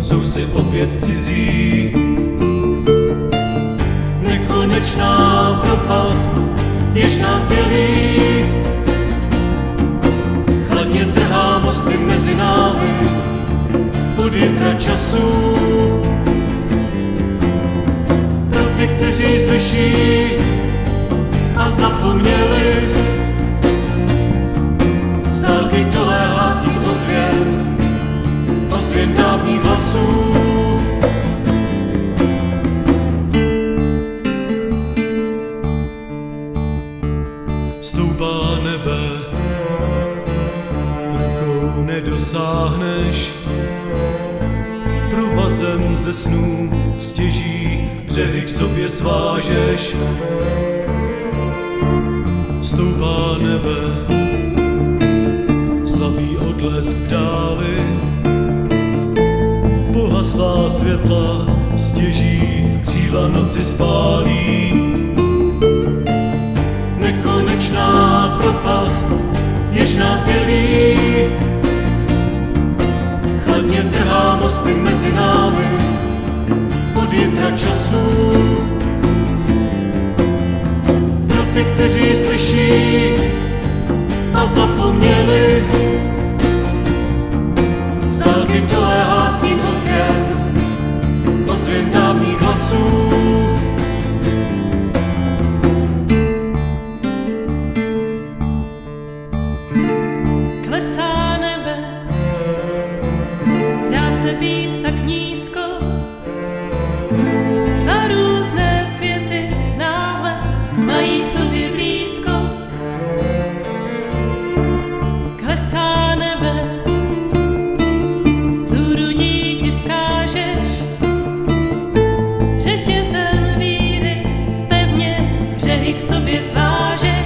jsou si opět cizí. Nekonečná propast, jež nás dělí, chladně trhá mosty mezi námi od jitra času. Pro ty, kteří slyší a zapomněli, z dálky doléhá stín ozvěn dávných hlasů. Stoupá nebe, rukou nedosáhneš, provazem ze snů stěží břehy k sobě svážeš. Stoupá nebe, slabý odlesk v dáli, pohaslá světla stěží křídla noci spálí. Nekonečná propast, jež nás dělí, chladně trhá mosty mezi námi od jitra času. Pro ty, kteří slyší a zapomněli, z dálky doléhá stín ozvěn dávných hlasů. Klesá nebe, zdá se být tak nízko, dva různé světy náhle mají v sobě blízko. Klesá nebe, vzhůru díky vzkážeš, řetězem víry pevně břehy k sobě svážeš.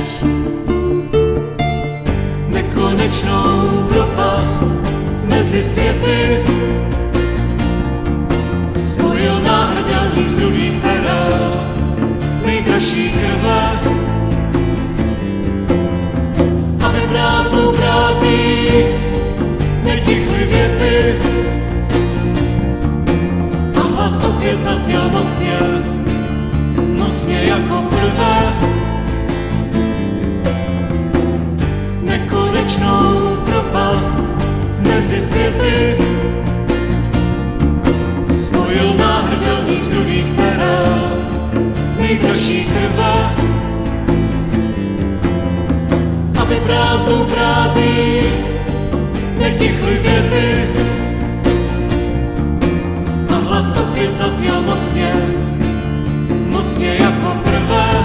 Nekonečnou propast mezi světy spojil náhrdelník z rudých perel nejdražší krve, aby prázdnou frází netichly věty a hlas opět zazněl mocně, mocně jako prvé. Nekonečnou propast mezi světy spojil náhrdelník z rudých perel nejdražší krve, aby prázdnou frází netichly věty a hlas opět zazněl mocně, mocně jako prvé.